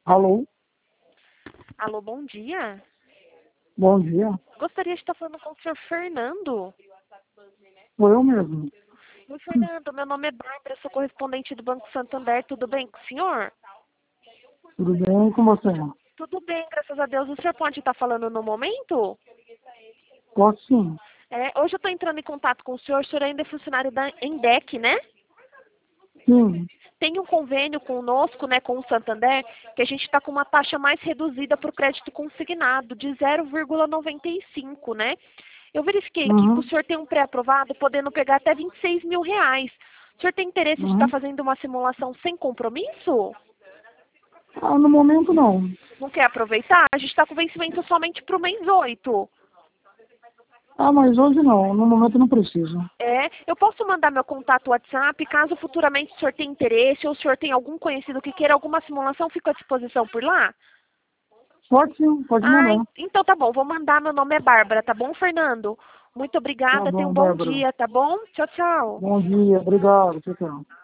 Alô, Alô, bom dia. bom dia. Gostaria de estar falando com o senhor Fernando. Sou eu mesmo. Oi, Fernando, meu nome é Bárbara, sou correspondente do Banco Santander. Tudo bem com o senhor? Tudo bem com você? Tudo bem, graças a Deus. O senhor pode estar falando no momento? Posso sim. Hoje eu estou entrando em contato com o senhor ainda é funcionário da Endec, né? Sim. Tem um convênio conosco, né, com o Santander, que a gente está com uma taxa mais reduzida para o crédito consignado, de 0,95, né? Eu verifiquei aqui que o Uhum. senhor tem um pré-aprovado, podendo pegar até R$ 26.000. O senhor tem interesse de estar Uhum. fazendo uma simulação sem compromisso? No momento não. Não quer aproveitar? A gente está com vencimento somente para o mês 8. Mas hoje não. No momento não preciso. Eu posso mandar meu contato WhatsApp, caso futuramente o senhor tenha interesse ou o senhor tenha algum conhecido que queira alguma simulação, fico à disposição por lá? Pode sim, pode mandar. Então tá bom, vou mandar. Meu nome é Bárbara, tá bom, Fernando? Muito Tá obrigada, tenha um bom, bom Bárbara. dia, tá bom? Tchau, tchau. Bom dia, obrigado. Tchau, tchau.